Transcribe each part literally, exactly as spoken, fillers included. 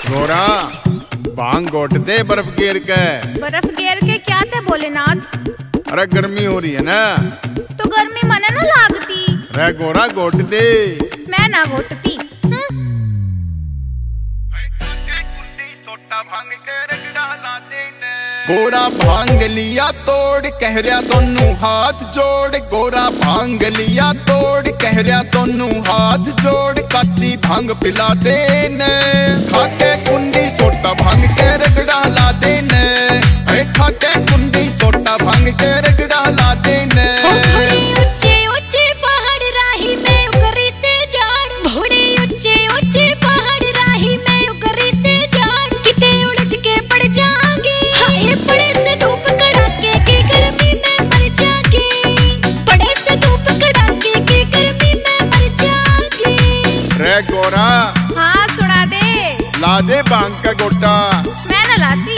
गोरा भांग घोट दे बर्फ गिर के। बर्फ गिर के क्या थे भोलेनाथ? अरे गर्मी हो रही है ना, तो गर्मी मने ना लागती। रे गोरा घोट दे। मैं ना घोटती। गोरा भांग लिया तोड़ कह रहा दोनों हाथ जोड़। गोरा भांग लिया तोड़ कह रहा दोनों हाथ जोड़। काची भांग पिला देने खाके कुंडी सोटा भांग के रगड़ा ला देने। खाके कुंडी सोटा भांग के रगड़ा ला देने। ऊंचे ऊंचे पहाड़ राही में उकरी से झाड़। भोड़े ऊंचे ऊंचे पहाड़ राही में उकरी से झाड़। किते उलझ के पड़ जाएंगे हाय पड़े से धूप कड़ाके की गर्मी में मर जाएंगे। पड़े से धूप कड़ाके की गर्मी में मर जाएंगे। रे गोरा हाँ सुना दे। ला दे भांग का गोटा। मैं ना लाती।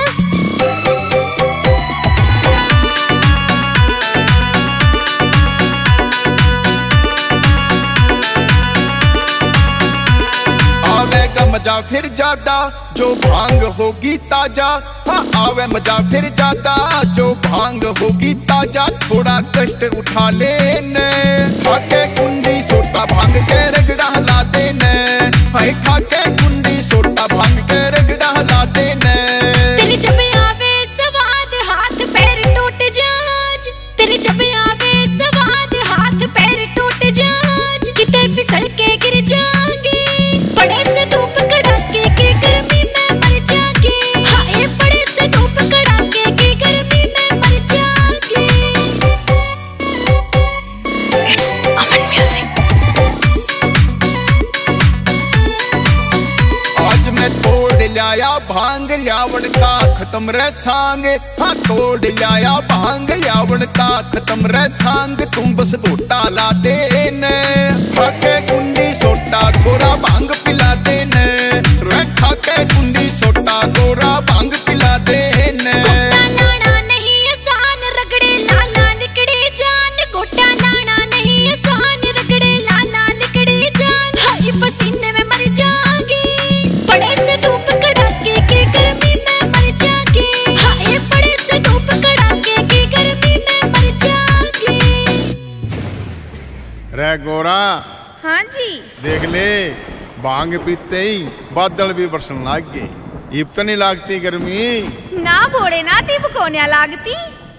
मजा फिर ज्यादा जो भांग होगी ताजा। हाँ आवे मजा फिर ज्यादा जो भांग होगी ताजा। थोड़ा कष्ट उठा लेने खाके कुंडी सोटा भांग के रगड़ा ला देने। हाय खाके कुंडी सोटा भांग के रगड़ा ला देने। तेरी जब आवे स्वाद हाथ पैर टूट जाज। तेरी जब आवे स्वाद हाथ पैर टूट जाज। किते फिसल के गिर जाएंगे पड़े से धूप कड़ाके की गर्मी में मर जाएंगे। हाय पड़े से धूप कड़ाके की गर्मी में मर जाएंगे। It's Aman Music। आज मैं तोड़ लाया भांग ल्यावण का खत्म रे सांग। हाँ तोड़ लाया भांग ल्यावण का खत्म रे सांग। तुम बस घोटा ला देने खाके कुंडी सोटा गोरा भांग पिला देने। खाके कुंडी सोटा गोरा भांग पिला देने। गोटा लाना नहीं आसान रगड़े लाला लिकड़े जान। गोटा लाना नहीं आसान रगड़े लाला लिकड़े जान। हाय पसीने में मर जाएंगे पड़े से धूप कड़ाके की गर्मी में मर जाएंगे। हाय पड़े से धूप कड़ाके की गर्मी में मर जाएंगे। रे गोरा हाँ जी देख ले भांग पीते ही बादल भी बरसन लाग गए। इब तो नहीं लागती गर्मी। ना भोलेनाथ इब को न्या लागती।